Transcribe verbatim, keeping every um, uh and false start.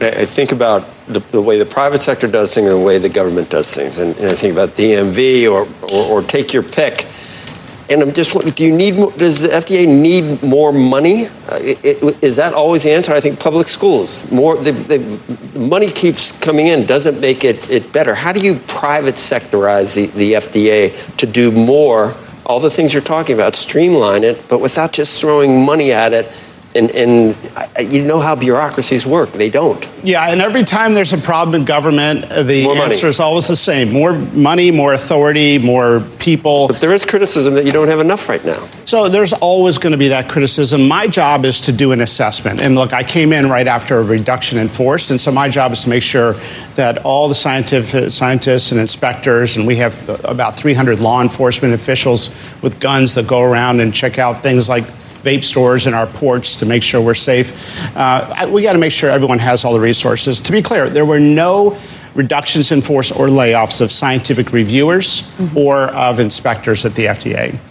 I think about the, the way the private sector does things and the way the government does things. And, and I think about D M V or, or, or take your pick. And I'm just wondering, do you need, does the F D A need more money? Uh, it, it, is that always the answer? I think public schools, more, the, the money keeps coming in, doesn't make it, it better. How do you private sectorize the, the F D A to do more, all the things you're talking about, streamline it, but without just throwing money at it? And, and you know how bureaucracies work. They don't. Yeah, and every time there's a problem in government, the More answer money. is always the same. More money, more authority, more people. But there is criticism that you don't have enough right now. So there's always going to be that criticism. My job is to do an assessment. And look, I came in right after a reduction in force. And so my job is to make sure that all the scientific, scientists and inspectors, and we have about three hundred law enforcement officials with guns that go around and check out things like vape stores in our ports to make sure we're safe. Uh, we got to make sure everyone has all the resources. To be clear, there were no reductions in force or layoffs of scientific reviewers mm-hmm. or of inspectors at the F D A.